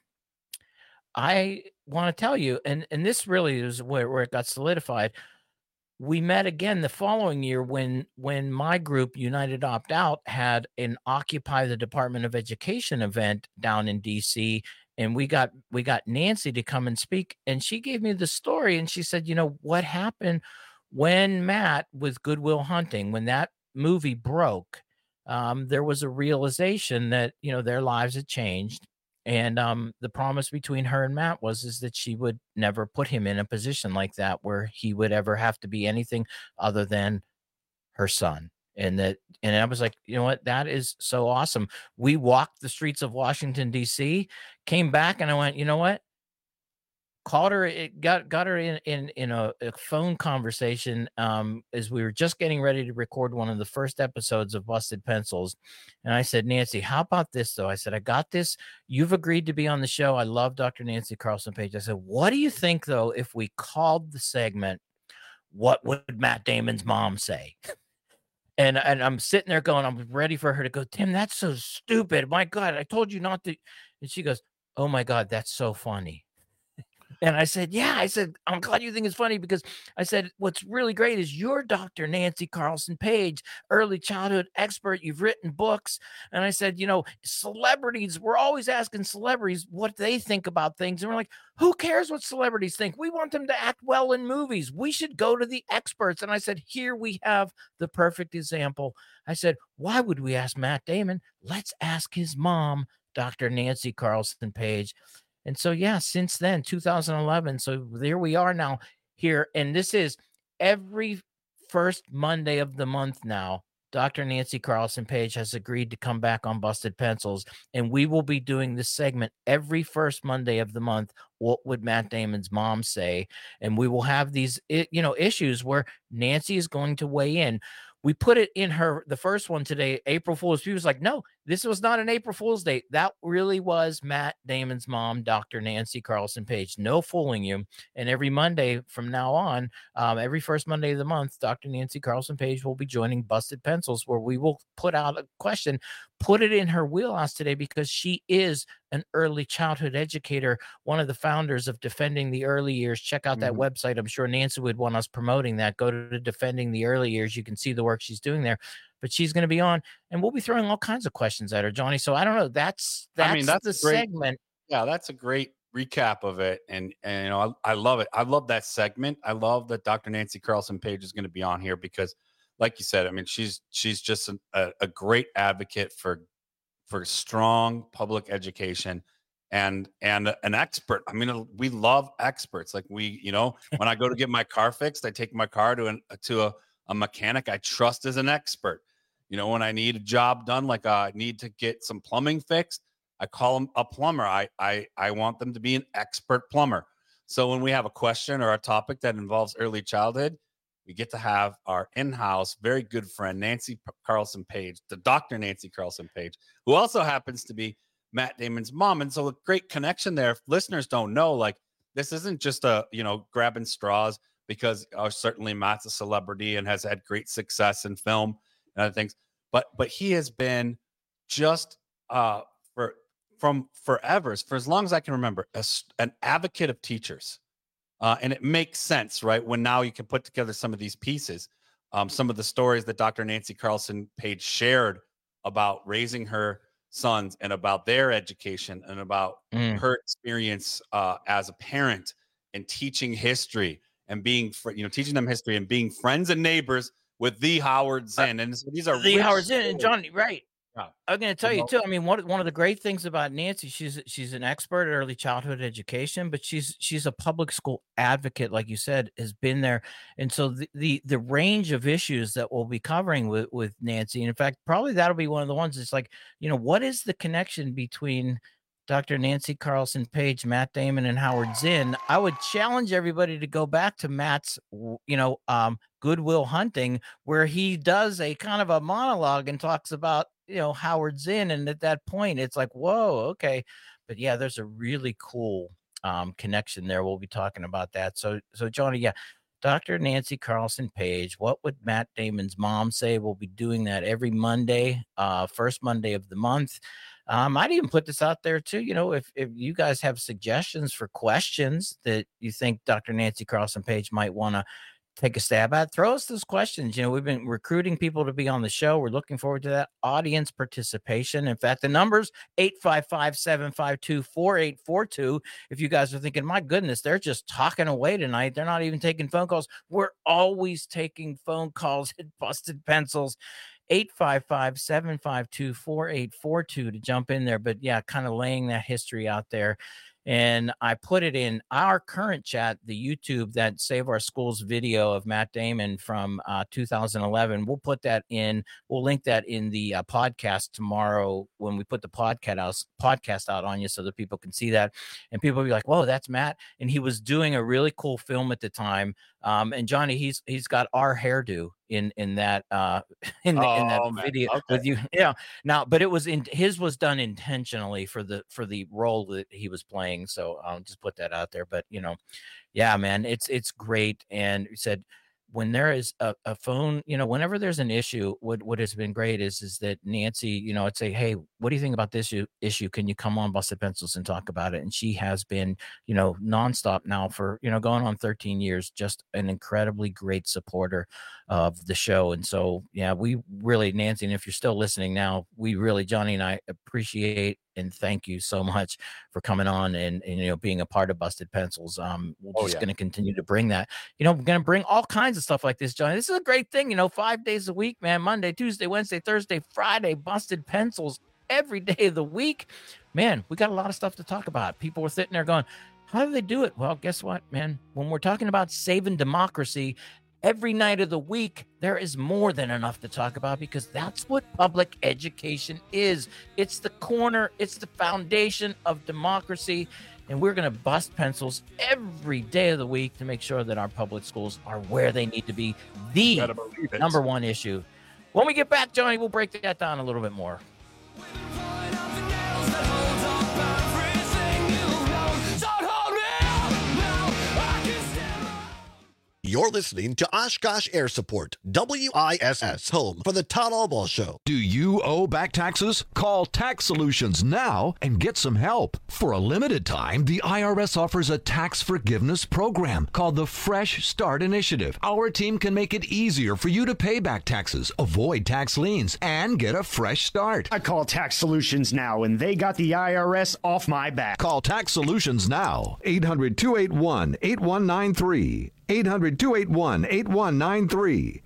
I want to tell you, and this really is where it got solidified. We met again the following year when my group, United Opt Out, had an Occupy the Department of Education event down in DC. And we got Nancy to come and speak. And she gave me the story. And she said, what happened when Matt with Good Will Hunting, when that movie broke, there was a realization that their lives had changed, and the promise between her and Matt is that she would never put him in a position like that where he would ever have to be anything other than her son. And I was like, you know what, that is so awesome. We walked the streets of Washington DC, came back, and I went, you know what, called her, got her in a phone conversation as we were just getting ready to record one of the first episodes of Busted Pencils. And I said, Nancy, how about this though? I said, I got this. You've agreed to be on the show. I love Dr. Nancy Carlson Page. I said, what do you think though, if we called the segment, What Would Matt Damon's Mom Say? And I'm sitting there going, I'm ready for her to go, Tim, that's so stupid. My God, I told you not to. And she goes, oh my God, that's so funny. And I said, yeah, I said, I'm glad you think it's funny, because I said, what's really great is you're Dr. Nancy Carlson Page, early childhood expert. You've written books. And I said, celebrities, we're always asking celebrities what they think about things. And we're like, who cares what celebrities think? We want them to act well in movies. We should go to the experts. And I said, here we have the perfect example. I said, why would we ask Matt Damon? Let's ask his mom, Dr. Nancy Carlson Page. And so, yeah, since then, 2011. So there we are now here. And this is every first Monday of the month now. Dr. Nancy Carlson Page has agreed to come back on Busted Pencils. And we will be doing this segment every first Monday of the month what would Matt Damon's mom say? And we will have these, issues where Nancy is going to weigh in. We put it in the first one today, April Fool's. She was like, no, this was not an April Fool's Day. That really was Matt Damon's mom, Dr. Nancy Carlson Page. No fooling you. And every Monday from now on, every first Monday of the month, Dr. Nancy Carlson Page will be joining Busted Pencils, where we will put out a question, put it in her wheelhouse today, because she is an early childhood educator, one of the founders of Defending the Early Years. Check out that website. I'm sure Nancy would want us promoting that. Go to Defending the Early Years. You can see the work she's doing there. But she's going to be on, and we'll be throwing all kinds of questions at her, Johnny. So I don't know. That's the segment. Yeah, that's a great recap of it. And I love it. I love that segment. I love that Dr. Nancy Carlson Page is going to be on here because, like you said, I mean, she's just a great advocate for strong public education and an expert. I mean, we love experts. Like when I go to get my car fixed, I take my car to a mechanic I trust as an expert. When I need a job done, like I need to get some plumbing fixed, I call them a plumber. I want them to be an expert plumber. So when we have a question or a topic that involves early childhood, we get to have our in-house, very good friend, Nancy Carlson Page, the Dr. Nancy Carlson Page, who also happens to be Matt Damon's mom. And so a great connection there. If listeners don't know, like, this isn't just grabbing straws, because certainly Matt's a celebrity and has had great success in film and other things. But he has been just from forever, for as long as I can remember, an advocate of teachers. And it makes sense, right? When now you can put together some of these pieces, some of the stories that Dr. Nancy Carlson Page shared about raising her sons and about their education and about her experience as a parent and teaching history and being, teaching them history and being friends and neighbors with the Howard Zinn. And so these are the Howard Zinn and Johnny, right? I'm going to tell you too. I mean, one of the great things about Nancy, she's an expert at early childhood education, but she's a public school advocate, like you said, has been there. And so the range of issues that we'll be covering with Nancy, and in fact, probably that'll be one of the ones that's like, what is the connection between Dr. Nancy Carlson Page, Matt Damon, and Howard Zinn? I would challenge everybody to go back to Matt's, Good Will Hunting, where he does a kind of a monologue and talks about, Howard Zinn. And at that point, it's like, whoa, okay. But yeah, there's a really cool connection there. We'll be talking about that. So Johnny, yeah, Dr. Nancy Carlson Page, what would Matt Damon's mom say? We'll be doing that every Monday, first Monday of the month. I'd even put this out there too. If you guys have suggestions for questions that you think Dr. Nancy Carlson Page might want to take a stab at, throw us those questions. We've been recruiting people to be on the show. We're looking forward to that audience participation. In fact, the number's 855-752-4842. If you guys are thinking, my goodness, they're just talking away tonight, they're not even taking phone calls. We're always taking phone calls at Busted Pencils. 855-752-4842 to jump in there. But yeah, kind of laying that history out there. And I put it in our current chat, the YouTube, that Save Our Schools video of Matt Damon from 2011. We'll put that in. We'll link that in the podcast tomorrow when we put the podcast out on you, so that people can see that. And people will be like, whoa, that's Matt. And he was doing a really cool film at the time. And Johnny, he's got our hairdo in that in that video with you. Yeah. Now, but his was done intentionally for the role that he was playing. So I'll just put that out there. But yeah, man, it's great. And he said, when there is a phone, whenever there's an issue, what has been great is that Nancy, I'd say, hey, what do you think about this issue? Can you come on Busted Pencils and talk about it? And she has been, nonstop now for, going on 13 years, just an incredibly great supporter of the show. And so, yeah, we really, Nancy, and if you're still listening now, we really, Johnny and I appreciate and thank you so much for coming on and being a part of Busted Pencils. We're just going to continue to bring that. We're going to bring all kinds of stuff like this, Johnny. This is a great thing. 5 days a week, man. Monday, Tuesday, Wednesday, Thursday, Friday, Busted Pencils every day of the week. Man, we got a lot of stuff to talk about. People were sitting there going, how do they do it? Well, guess what, man? When we're talking about saving democracy, every night of the week, there is more than enough to talk about, because that's what public education is. It's the corner, it's the foundation of democracy. And we're going to bust pencils every day of the week to make sure that our public schools are where they need to be. The number one issue. When we get back, Johnny, we'll break that down a little bit more. You're listening to Oshkosh Air Support, WISS, home for the Todd Albaugh Show. Do you owe back taxes? Call Tax Solutions now and get some help. For a limited time, the IRS offers a tax forgiveness program called the Fresh Start Initiative. Our team can make it easier for you to pay back taxes, avoid tax liens, and get a fresh start. I call Tax Solutions now, and they got the IRS off my back. Call Tax Solutions now, 800-281-8193. 800-281-8193.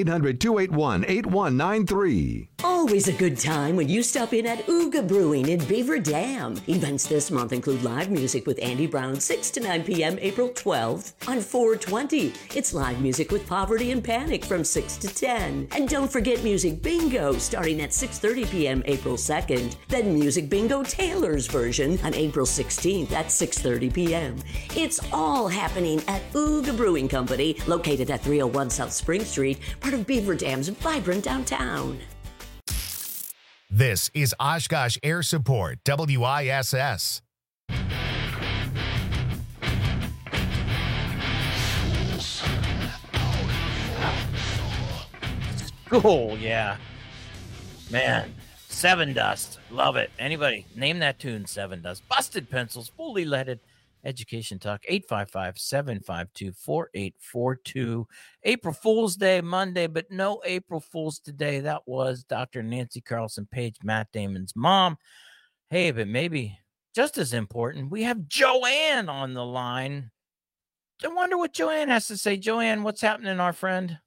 800-281-8193. Always a good time when you stop in at Ooga Brewing in Beaver Dam. Events this month include live music with Andy Brown 6 to 9 p.m. April 12th. On 4/20, it's live music with Poverty and Panic from 6 to 10. And don't forget Music Bingo starting at 6:30 p.m. April 2nd. Then Music Bingo Taylor's version on April 16th at 6:30 p.m. It's all happening at Ooga Brewing Company, located at 301 South Spring Street, part of Beaver Dam's vibrant downtown. This is Oshkosh Air Support, WISS. Cool, yeah. Man, Seven Dust. Love it. Anybody name that tune, Seven Dust. Busted Pencils, fully leaded. Education Talk, 855-752-4842. April Fool's Day, Monday, but no April Fool's today. That was Dr. Nancy Carlson Page, Matt Damon's mom. Hey, but maybe just as important, we have Joanne on the line. I wonder what Joanne has to say. Joanne, what's happening, our friend?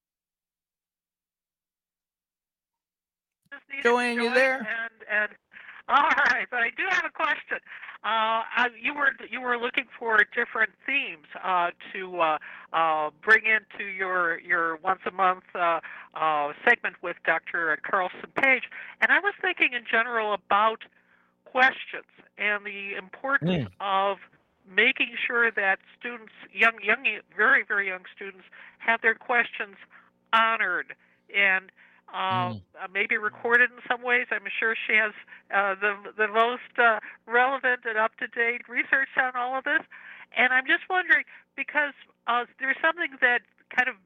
Joanne, you there? And all right, but I do have a question. You were looking for different themes to bring into your once a month segment with Dr. Carlson Page, and I was thinking in general about questions and the importance of making sure that students, young, very, very young students, have their questions honored and maybe recorded in some ways. I'm sure she has the most relevant and up-to-date research on all of this. And I'm just wondering, because there's something that kind of,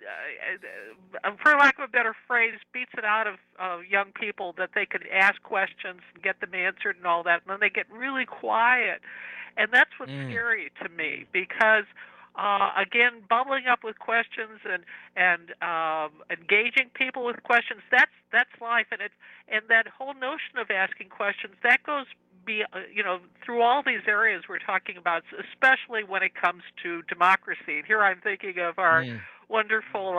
for lack of a better phrase, beats it out of young people, that they could ask questions and get them answered and all that, and then they get really quiet. And that's what's scary to me, because again, bubbling up with questions and engaging people with questions, that's life, and that whole notion of asking questions, that goes through all these areas we're talking about, especially when it comes to democracy. And here I'm thinking of our wonderful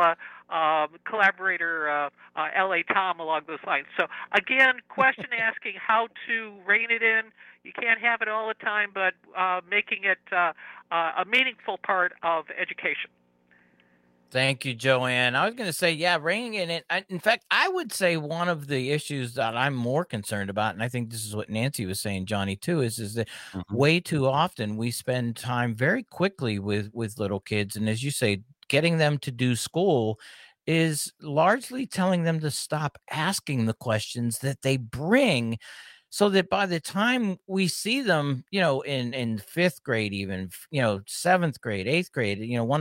collaborator, L.A. Tom, along those lines. So again, question asking, how to rein it in. You can't have it all the time, but making it a meaningful part of education. Thank you, Joanne. I was going to say, reining it in. In fact, I would say one of the issues that I'm more concerned about, and I think this is what Nancy was saying, Johnny, too, is that way too often we spend time very quickly with little kids. And as you say, getting them to do school is largely telling them to stop asking the questions that they bring, so that by the time we see them, in fifth grade, even, seventh grade, eighth grade,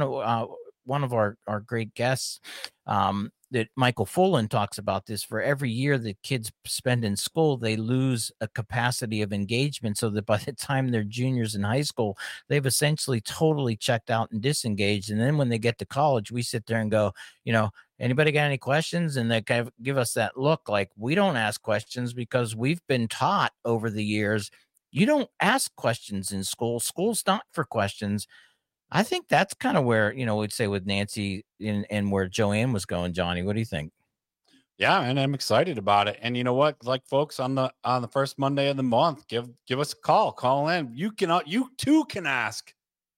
one of our great guests, that Michael Fullen talks about this, for every year that kids spend in school, they lose a capacity of engagement, so that by the time they're juniors in high school, they've essentially totally checked out and disengaged. And then when they get to college, we sit there and go, anybody got any questions? And they kind of give us that look like we don't ask questions, because we've been taught over the years, you don't ask questions in school. School's not for questions. I think that's kind of where, we'd say with Nancy and where Joanne was going. Johnny, what do you think? Yeah, and I'm excited about it. And you know what? Like, folks, on the first Monday of the month, give us a call in. You too can ask,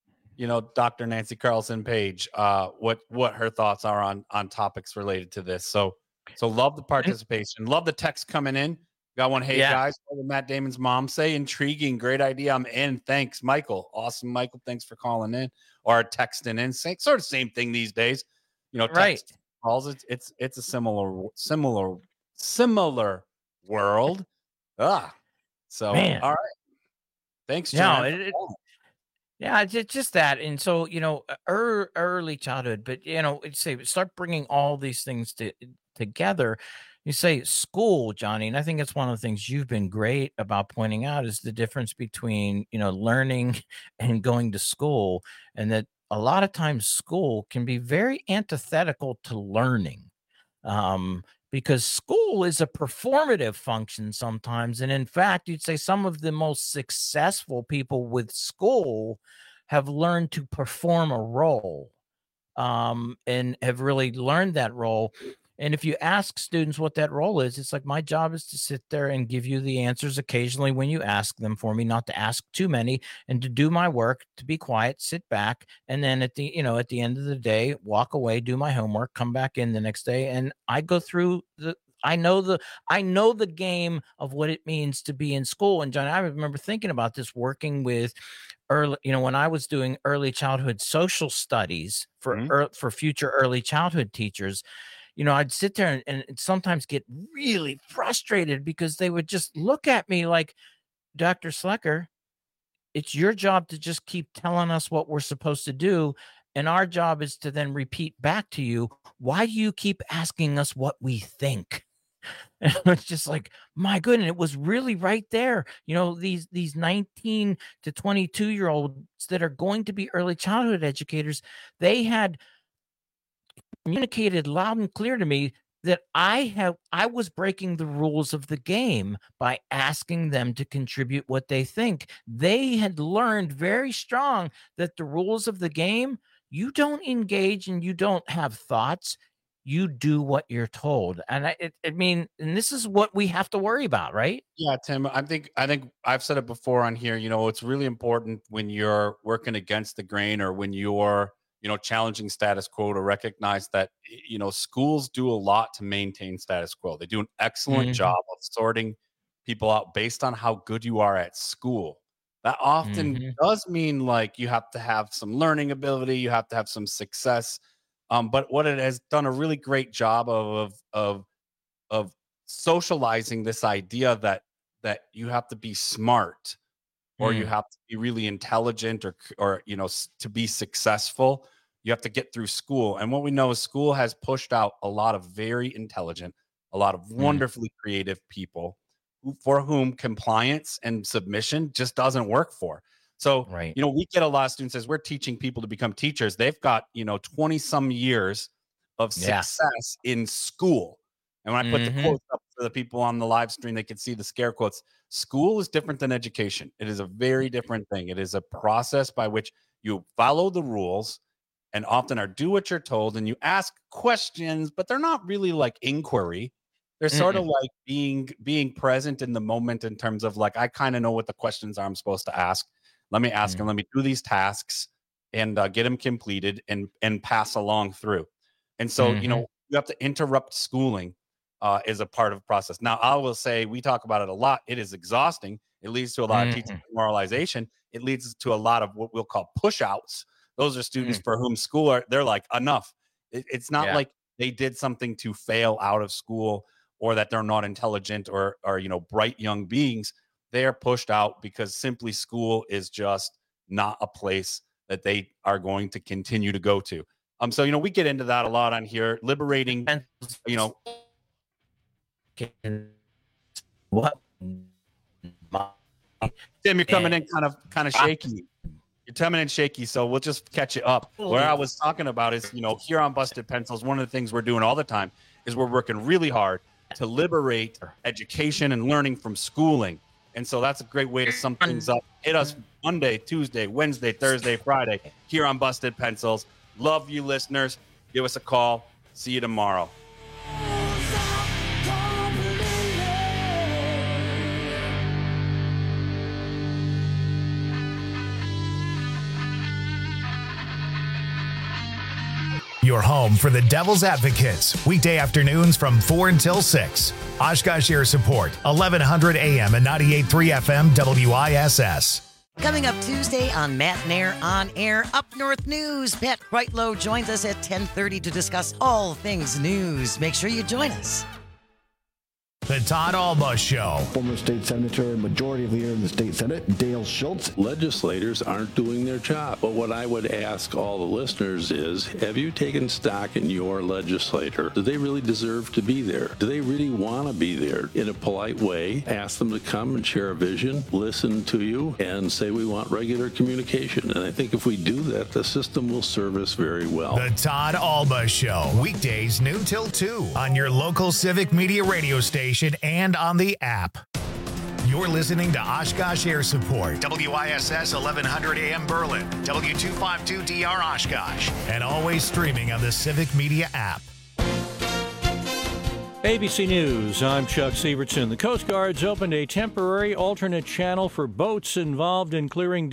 Dr. Nancy Carlson Page, what her thoughts are on topics related to this. So love the participation. Love the text coming in. Got one. Hey, guys, what did Matt Damon's mom say? Intriguing. Great idea. I'm in. Thanks, Michael. Awesome, Michael. Thanks for calling in or texting in. Sort of same thing these days. Text calls. It's a similar world. So, Man. all right. Thanks, John. Yeah, it's just that. And so, early childhood, but, start bringing all these things together. You say school, Johnny, and I think it's one of the things you've been great about pointing out is the difference between, learning and going to school, and that a lot of times school can be very antithetical to learning. Because school is a performative function sometimes. And in fact, you'd say some of the most successful people with school have learned to perform a role and have really learned that role. And if you ask students what that role is, it's like, my job is to sit there and give you the answers occasionally when you ask them for me, not to ask too many, and to do my work, to be quiet, sit back. And then at the end of the day, walk away, do my homework, come back in the next day. And I go through I know the game of what it means to be in school. And John, I remember thinking about this working with early, when I was doing early childhood social studies for future early childhood teachers. I'd sit there and sometimes get really frustrated because they would just look at me like, Dr. Slecker, it's your job to just keep telling us what we're supposed to do. And our job is to then repeat back to you, why do you keep asking us what we think? And it's just like, my goodness, it was really right there. These 19 to 22-year-olds that are going to be early childhood educators, they had communicated loud and clear to me that I was breaking the rules of the game by asking them to contribute what they think. They had learned very strong that the rules of the game, you don't engage and you don't have thoughts. You do what you're told. And and this is what we have to worry about, right? Yeah, Tim, I think I've said it before on here, it's really important when you're working against the grain or when you're challenging status quo to recognize that, schools do a lot to maintain status quo. They do an excellent job of sorting people out based on how good you are at school. That often does mean like you have to have some learning ability, you have to have some success. But what it has done a really great job of socializing this idea that you have to be smart or you have to be really intelligent or to be successful. You have to get through school. And what we know is school has pushed out a lot of very intelligent, a lot of wonderfully creative people for whom compliance and submission just doesn't work for. So, we get a lot of students as we're teaching people to become teachers. They've got, 20 some years of success in school. And when I put the quotes up for the people on the live stream, they can see the scare quotes. School is different than education. It is a very different thing. It is a process by which you follow the rules and often are do what you're told, and you ask questions, but they're not really like inquiry. They're sort of like being present in the moment in terms of like, I kind of know what the questions are I'm supposed to ask. Let me ask them, let me do these tasks and get them completed and pass along through. And so, you have to interrupt schooling is a part of the process. Now, I will say, we talk about it a lot. It is exhausting. It leads to a lot of teaching demoralization. It leads to a lot of what we'll call push-outs. Those are students for whom they're like, enough. It's not like they did something to fail out of school or that they're not intelligent or bright young beings. They are pushed out because simply school is just not a place that they are going to continue to go to. So, we get into that a lot on here, liberating, what? Tim, you're coming in kind of shaky. You're coming in shaky, so we'll just catch you up. What I was talking about is, here on Busted Pencils, one of the things we're doing all the time is we're working really hard to liberate education and learning from schooling. And so that's a great way to sum things up. Hit us Monday, Tuesday, Wednesday, Thursday, Friday here on Busted Pencils. Love you, listeners. Give us a call. See you tomorrow. Your home for the Devil's Advocates, weekday afternoons from 4 until 6. Oshkosh Air Support, 1100 AM and 98.3 FM WISS. Coming up Tuesday on Matt Nair On Air, Up North News. Pat Kreitlow joins us at 10:30 to discuss all things news. Make sure you join us. The Todd Alba Show. Former state senator and majority leader in the state Senate, Dale Schultz. Legislators aren't doing their job. But what I would ask all the listeners is, have you taken stock in your legislator? Do they really deserve to be there? Do they really want to be there? In a polite way, ask them to come and share a vision, listen to you, and say we want regular communication. And I think if we do that, the system will serve us very well. The Todd Alba Show. Weekdays noon till 2 on your local Civic Media radio station and on the app. You're listening to Oshkosh Air Support, WISS 1100 AM Berlin, W252DR Oshkosh, and always streaming on the Civic Media app. ABC News, I'm Chuck Sievertson. The Coast Guard's opened a temporary alternate channel for boats involved in clearing